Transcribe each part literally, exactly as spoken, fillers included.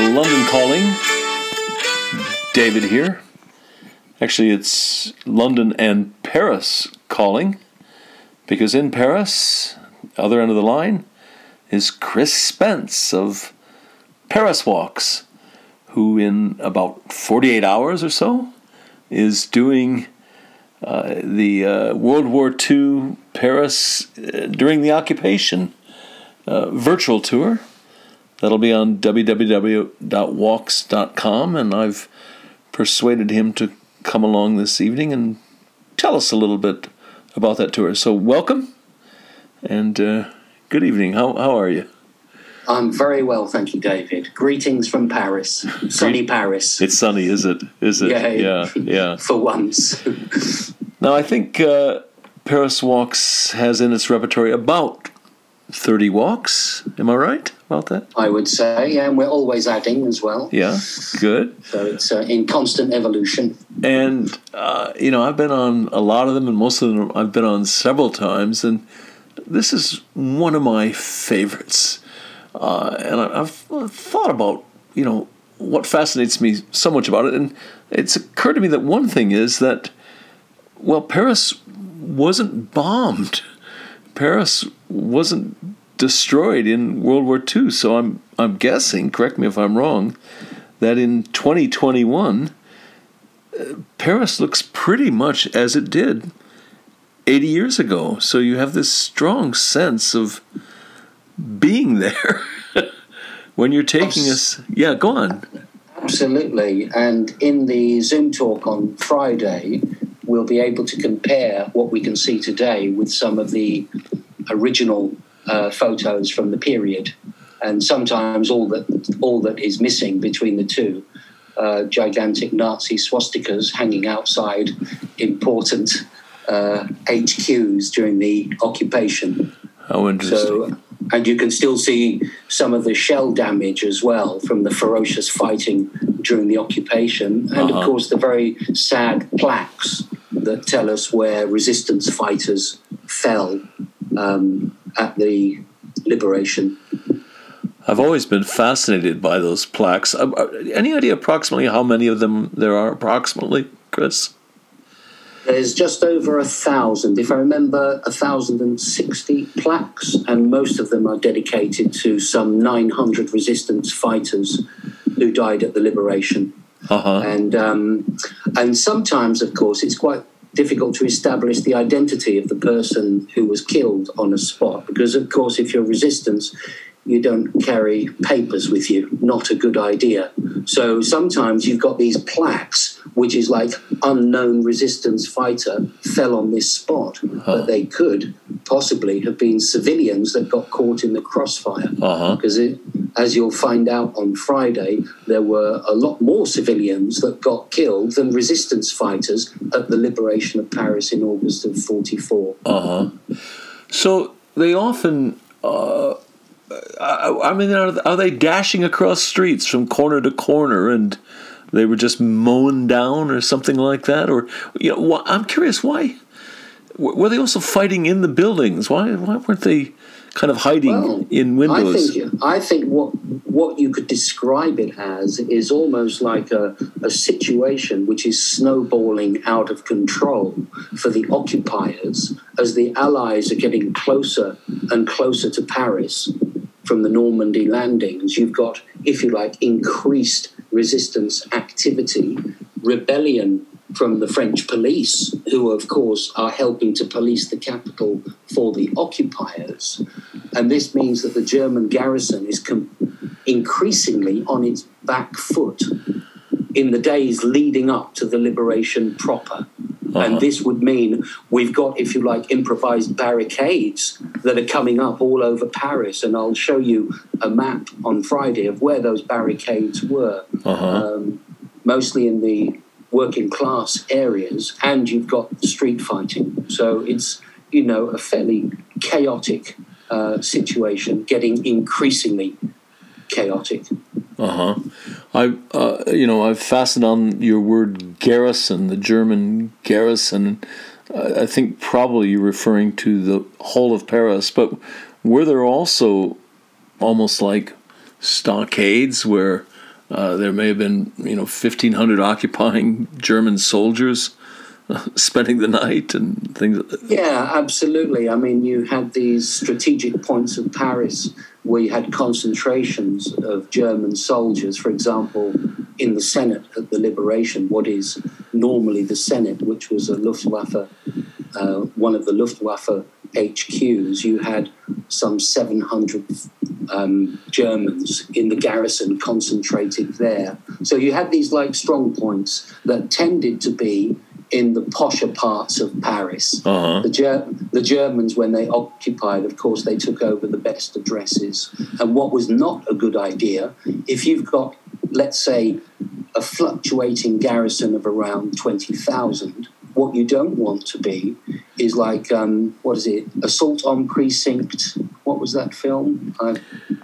London Calling. David here. Actually, it's London and Paris calling, because in Paris, other end of the line, is Chris Spence of Paris Walks, who in about forty-eight hours or so is doing uh, the uh, World War Two Paris uh, during the occupation uh, virtual tour. That'll be on w w w dot walks dot com, and I've persuaded him to come along this evening and tell us a little bit about that tour. So welcome, and uh, good evening. How how are you? I'm very well, thank you, David. Greetings from Paris, sunny Paris. It's sunny, is it? Is it? Yeah, yeah. yeah. For once. Now, I think uh, Paris Walks has in its repertory about thirty walks. Am I right about that? I would say, yeah, and we're always adding as well. Yeah, good. So it's uh, in constant evolution. And, uh, you know, I've been on a lot of them, and most of them I've been on several times, and this is one of my favorites. Uh, and I, I've thought about, you know, what fascinates me so much about it, and it's occurred to me that one thing is that, well, Paris wasn't bombed. Paris wasn't destroyed in World War Two, so I'm I'm guessing, correct me if I'm wrong, that in twenty twenty-one, uh, Paris looks pretty much as it did eighty years ago. So you have this strong sense of being there when you're taking us. Yeah, go on. Absolutely. And in the Zoom talk on Friday, we'll be able to compare what we can see today with some of the original uh, photos from the period. And sometimes all that all that is missing between the two, uh, gigantic Nazi swastikas hanging outside important uh, H Qs during the occupation. How interesting. So, and you can still see some of the shell damage as well from the ferocious fighting during the occupation. And, uh-huh. of course, the very sad plaques that tell us where resistance fighters fell um, at the liberation. I've always been fascinated by those plaques. Uh, any idea approximately how many of them there are approximately, Chris? There's just over a thousand, if I remember, a thousand and sixty plaques, and most of them are dedicated to some nine hundred resistance fighters who died at the liberation. Uh-huh. And um, and sometimes, of course, it's quite difficult to establish the identity of the person who was killed on a spot, because, of course, if you're resistance, you don't carry papers with you. Not a good idea. So sometimes you've got these plaques, which is like unknown resistance fighter fell on this spot. Uh-huh. But they could possibly have been civilians that got caught in the crossfire. Because uh-huh. as you'll find out on Friday, there were a lot more civilians that got killed than resistance fighters at the liberation of Paris in August of forty-four. Uh-huh. So they often... Uh I mean, are, are they dashing across streets from corner to corner, and they were just mown down or something like that? Or, you know, I'm curious, why were they also fighting in the buildings? Why why weren't they kind of hiding well, in windows? I think I think what what you could describe it as is almost like a, a situation which is snowballing out of control for the occupiers as the Allies are getting closer and closer to Paris. From the Normandy landings, you've got, if you like, increased resistance activity, rebellion from the French police, who, of course, are helping to police the capital for the occupiers. And this means that the German garrison is com- increasingly on its back foot in the days leading up to the liberation proper. Uh-huh. And this would mean we've got, if you like, improvised barricades that are coming up all over Paris. And I'll show you a map on Friday of where those barricades were, uh-huh. um, mostly in the working class areas. And you've got street fighting. So it's, you know, a fairly chaotic uh, situation, getting increasingly chaotic. Uh-huh. I, uh, you know, I've fastened on your word garrison, the German garrison. Uh, I think probably you're referring to the whole of Paris, but were there also almost like stockades where Uh, there may have been, you know, fifteen hundred occupying German soldiers uh, spending the night and things. Yeah, absolutely. I mean, you had these strategic points of Paris where you had concentrations of German soldiers, for example, in the Senate at the Liberation, what is normally the Senate, which was a Luftwaffe, uh, one of the Luftwaffe H Qs. You had some seven hundred um, Germans in the garrison concentrated there. So you had these like strong points that tended to be in the posher parts of Paris. Uh-huh. The, Ger- the Germans, when they occupied, of course, they took over the best addresses. And what was not a good idea, if you've got, let's say, a fluctuating garrison of around twenty thousand, what you don't want to be is like, um, what is it, Assault on Precinct, what was that film? Uh,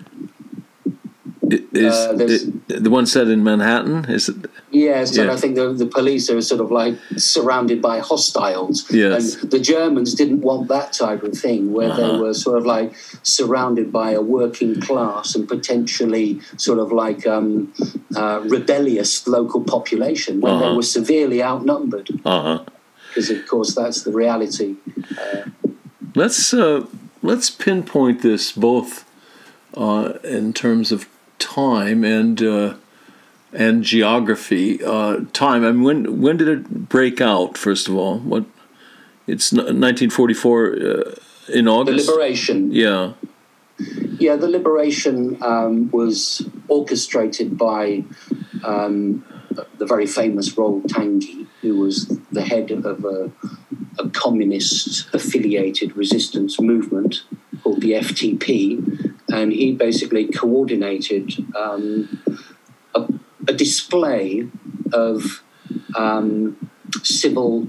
Is uh, it, the one set in Manhattan? Is it? Yes, yeah. And I think the, the police are sort of like surrounded by hostiles. Yes. And the Germans didn't want that type of thing, where uh-huh. they were sort of like surrounded by a working class and potentially sort of like um, uh, rebellious local population, when uh-huh. they were severely outnumbered. Uh-huh. Because, of course, that's the reality. Uh, let's uh, let's pinpoint this both uh, in terms of time and uh, and geography. Uh, time. I mean, when when did it break out? First of all, what? It's nineteen forty-four uh, in August. The Liberation. Yeah. Yeah, the Liberation um, was orchestrated by um, the very famous Roll Tanguy, who was the head of a, a communist-affiliated resistance movement called the F T P, and he basically coordinated um, a, a display of um, civil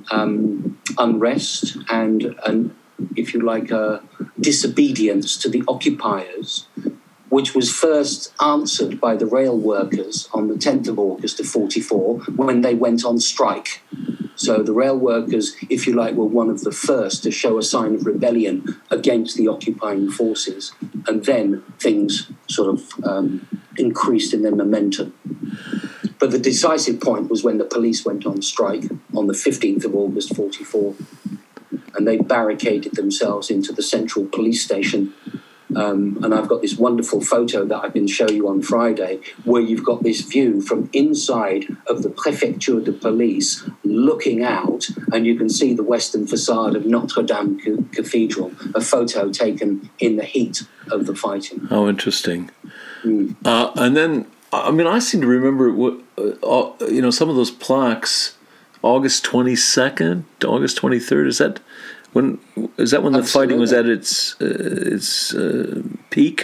um, unrest and, and, if you like, a disobedience to the occupiers, which was first answered by the rail workers on the tenth of August of forty-four when they went on strike. So the rail workers, if you like, were one of the first to show a sign of rebellion against the occupying forces, and then things sort of um, increased in their momentum. But the decisive point was when the police went on strike on the fifteenth of August forty-four, and they barricaded themselves into the central police station. Um, and I've got this wonderful photo that I can show you on Friday, where you've got this view from inside of the Préfecture de Police looking out, and you can see the western facade of Notre Dame C- Cathedral, a photo taken in the heat of the fighting. How interesting. Mm. Uh, and then, I mean, I seem to remember, what, uh, you know, some of those plaques, August twenty-second, August twenty-third, is that... When is that when the Absolutely. fighting was at its uh, its uh, peak?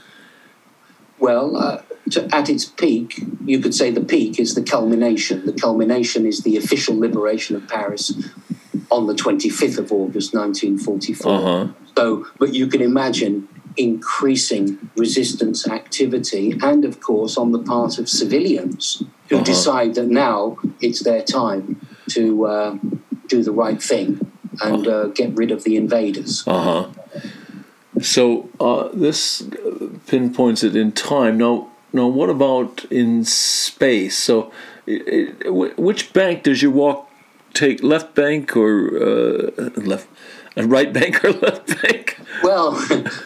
Well, uh, to, at its peak, you could say the peak is the culmination. The culmination is the official liberation of Paris on the twenty-fifth of August, nineteen forty-four. Uh-huh. So, but you can imagine increasing resistance activity, and of course on the part of civilians who uh-huh. decide that now it's their time to uh, do the right thing. And uh, get rid of the invaders. Uh-huh. So uh, this pinpoints it in time. Now, now, what about in space? So, it, it, which bank does your walk take? Left bank or uh, left, right bank or left bank? Well,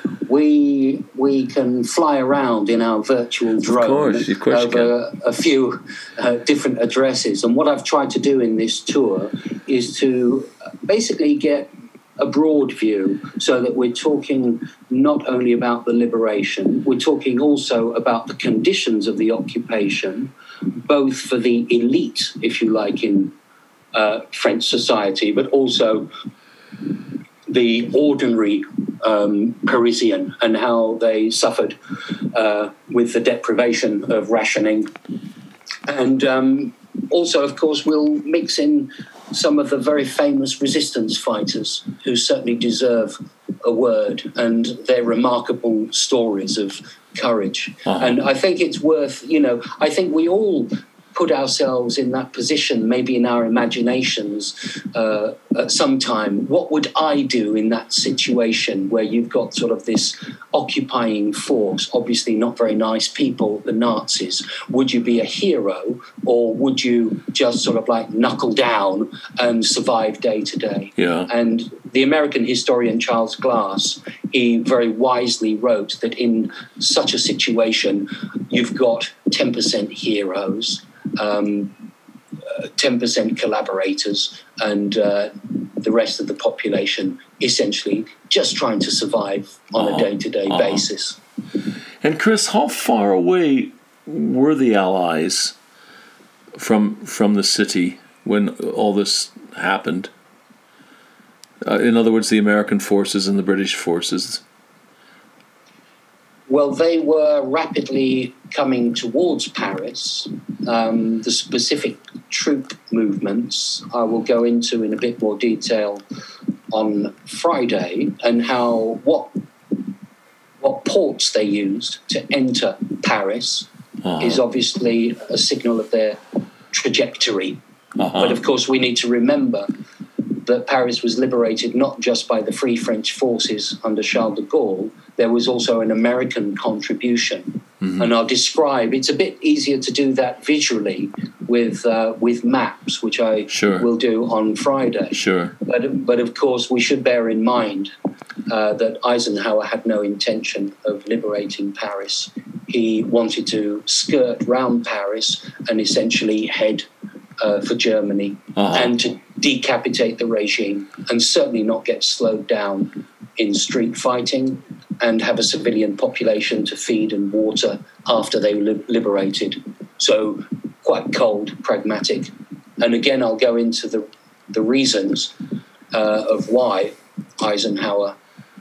we we can fly around in our virtual drone of course, of course over a few uh, different addresses. And what I've tried to do in this tour is to basically get a broad view, so that we're talking not only about the liberation, we're talking also about the conditions of the occupation, both for the elite, if you like, in uh, French society, but also the ordinary um, Parisian, and how they suffered uh, with the deprivation of rationing. And um, also, of course, we'll mix in some of the very famous resistance fighters who certainly deserve a word, and their remarkable stories of courage. Uh-huh. And I think it's worth, you know, I think we all put ourselves in that position, maybe in our imaginations uh, at some time. What would I do in that situation where you've got sort of this occupying force, obviously not very nice people, the Nazis? Would you be a hero, or would you just sort of like knuckle down and survive day to day? Yeah. And the American historian Charles Glass, he very wisely wrote that in such a situation, you've got ten percent heroes, um, uh, ten percent collaborators, and uh, the rest of the population essentially just trying to survive on uh-huh. a day-to-day uh-huh. basis. And Chris, how far away were the Allies from from the city when all this happened? Uh, in other words, the American forces and the British forces. Well, they were rapidly coming towards Paris. Um, the specific troop movements I will go into in a bit more detail on Friday, and how what what ports they used to enter Paris uh-huh. is obviously a signal of their trajectory. Uh-huh. But of course, we need to remember that Paris was liberated not just by the Free French forces under Charles de Gaulle. There was also an American contribution. Mm-hmm. And I'll describe, it's a bit easier to do that visually with uh, with maps, which I sure. will do on Friday. Sure. But, but of course, we should bear in mind uh, that Eisenhower had no intention of liberating Paris. He wanted to skirt round Paris and essentially head uh, for Germany uh-huh. and to decapitate the regime, and certainly not get slowed down in street fighting and have a civilian population to feed and water after they were li- liberated. So quite cold, pragmatic. And again, I'll go into the, the reasons uh, of why Eisenhower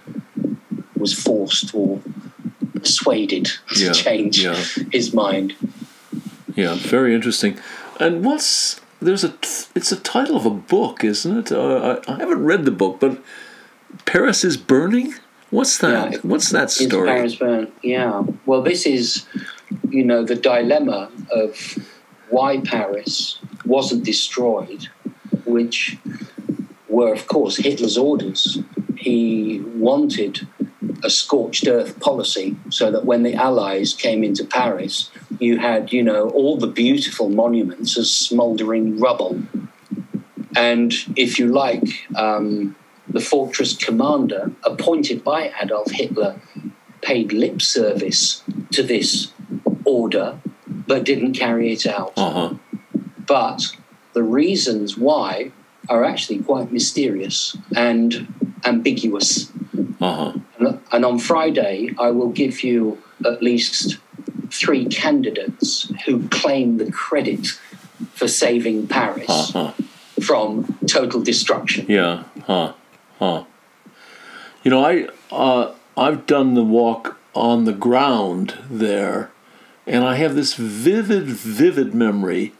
was forced or persuaded to yeah, change yeah. his mind. Yeah, very interesting. And what's... There's a, it's a title of a book, isn't it? Uh, I, I haven't read the book, but Paris is Burning? What's that? Yeah, What's that story? Paris Burning, yeah. Well, this is, you know, the dilemma of why Paris wasn't destroyed, which were, of course, Hitler's orders. He wanted a scorched earth policy so that when the Allies came into Paris, you had, you know, all the beautiful monuments as smouldering rubble. And if you like, um, the fortress commander appointed by Adolf Hitler paid lip service to this order, but didn't carry it out. Uh-huh. But the reasons why are actually quite mysterious and ambiguous. Uh-huh. And on Friday, I will give you at least three candidates who claim the credit for saving Paris uh-huh. from total destruction. Yeah, huh, huh. You know, I uh, I've done the walk on the ground there, and I have this vivid, vivid memory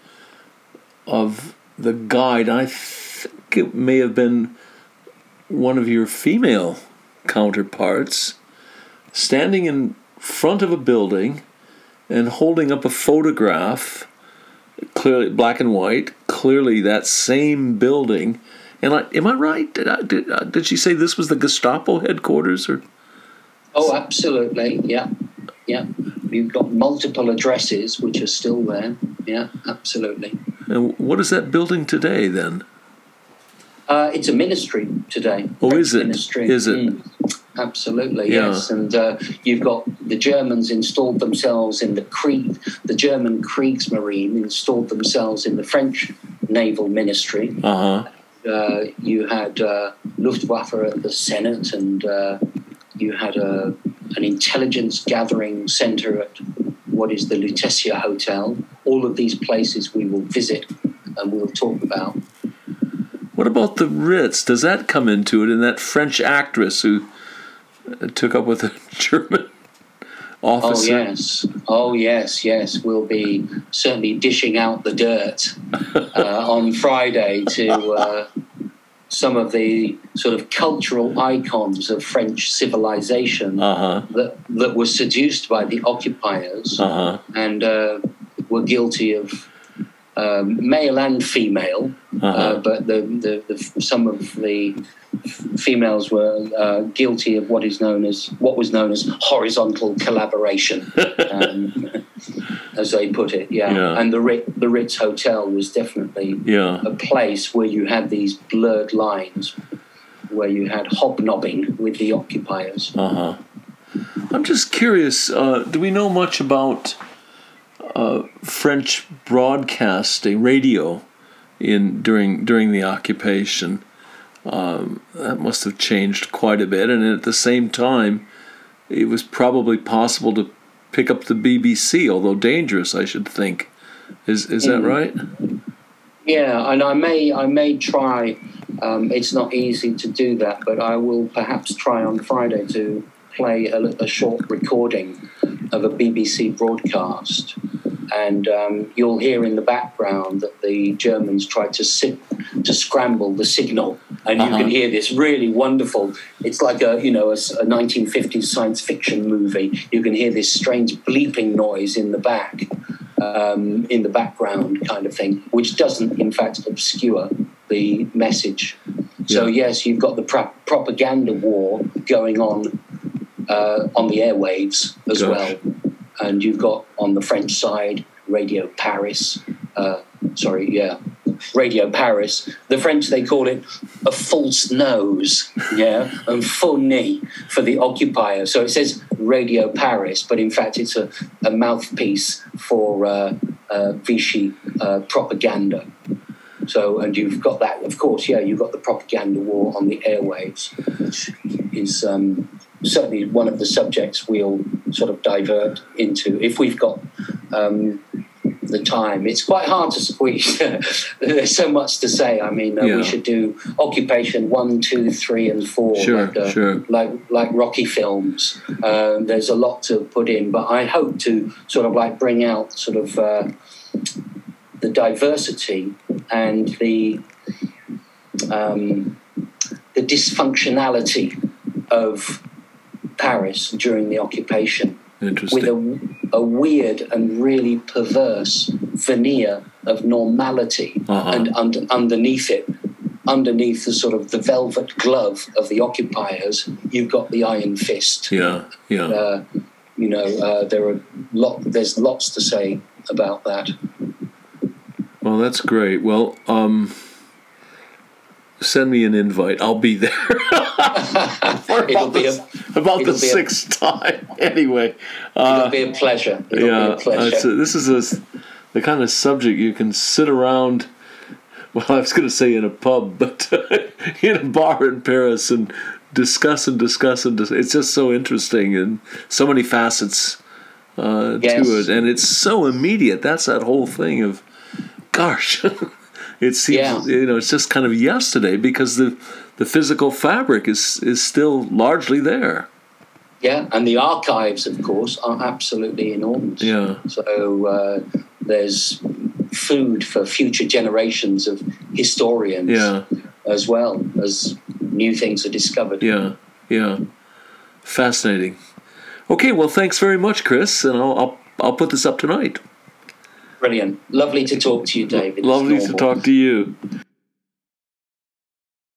of the guide. I think it may have been one of your female counterparts standing in front of a building and holding up a photograph, clearly black and white, clearly that same building. And I, am I right? Did, I, did, uh, did she say this was the Gestapo headquarters? Or? Oh, absolutely, yeah. Yeah, you've got multiple addresses which are still there. Yeah, absolutely. And what is that building today, then? Uh, it's a ministry today. Oh, French is it? Ministry. Is it? Mm. Absolutely, yeah. yes. And uh, you've got the Germans installed themselves in the Krieg, the German Kriegsmarine installed themselves in the French Naval Ministry. Uh-huh. Uh, you had uh, Luftwaffe at the Senate, and uh, you had a, an intelligence gathering center at what is the Lutetia Hotel. All of these places we will visit and we'll talk about. What about the Ritz? Does that come into it? And that French actress who took up with a German officer? Oh, yes. Oh, yes, yes. We'll be certainly dishing out the dirt uh, on Friday to uh, some of the sort of cultural icons of French civilization uh-huh. that, that were seduced by the occupiers uh-huh. and uh, were guilty of um, male and female, Uh-huh. uh, but the, the, the some of the females were uh, guilty of what is known as what was known as horizontal collaboration, um, as they put it. Yeah, Yeah. and the Ritz, the Ritz Hotel was definitely Yeah. a place where you had these blurred lines, where you had hobnobbing with the occupiers. Uh-huh. I'm just curious, uh, do we know much about uh, French broadcasting, radio, in during during the occupation? Um, that must have changed quite a bit, and at the same time, it was probably possible to pick up the B B C, although dangerous, I should think. Is is that Mm. right? Yeah, and I may I may try. Um, it's not easy to do that, but I will perhaps try on Friday to play a, a short recording of a B B C broadcast, and um, you'll hear in the background that the Germans tried to sit, to scramble the signal, and you Uh-huh. can hear this really wonderful. It's like a you know a, s- a nineteen fifties science fiction movie. You can hear this strange bleeping noise in the back, um, in the background, kind of thing, which doesn't in fact obscure the message. So Yeah. yes, you've got the pro- propaganda war going on uh, on the airwaves as Gosh. well, and you've got on the French side Radio Paris. Uh, sorry, yeah, Radio Paris. The French, they call it a false nose, yeah, and faux nez for the occupier. So it says Radio Paris, but in fact it's a, a mouthpiece for uh, uh, Vichy uh, propaganda. So, and you've got that, of course, yeah, you've got the propaganda war on the airwaves, which is um, certainly one of the subjects we'll sort of divert into if we've got um, the time. It's quite hard to squeeze. There's so much to say. I mean, uh, Yeah. we should do occupation one, two, three, and four, Sure, like, uh, sure. like like Rocky films. Uh, there's a lot to put in, but I hope to sort of like bring out sort of uh, the diversity and the um, the dysfunctionality of Paris during the occupation, Interesting. with a, a weird and really perverse veneer of normality, Uh-huh. and under, underneath it, underneath the sort of the velvet glove of the occupiers, you've got the iron fist. Yeah, yeah. Uh, you know, uh, there are lot. There's lots to say about that. Well, that's great. Well, um, send me an invite. I'll be there. For It'll about be the, a- about the it'll be a- sixth time. Anyway. It'll Uh, be a pleasure. It'll yeah, be a pleasure. uh, so this is a, the kind of subject you can sit around, well, I was going to say in a pub, but in a bar in Paris and discuss and discuss and dis- it's just so interesting and so many facets uh, Yes. to it. And it's so immediate. That's that whole thing of, gosh, it seems, Yeah. you know, it's just kind of yesterday because the, the physical fabric is, is still largely there. Yeah, and the archives, of course, are absolutely enormous. Yeah. So uh, there's food for future generations of historians, Yeah. as well as new things are discovered. Yeah, yeah. Fascinating. Okay, well, thanks very much, Chris, and I'll I'll, I'll put this up tonight. Brilliant. Lovely to talk to you, David. It's Lovely to normal. talk to you.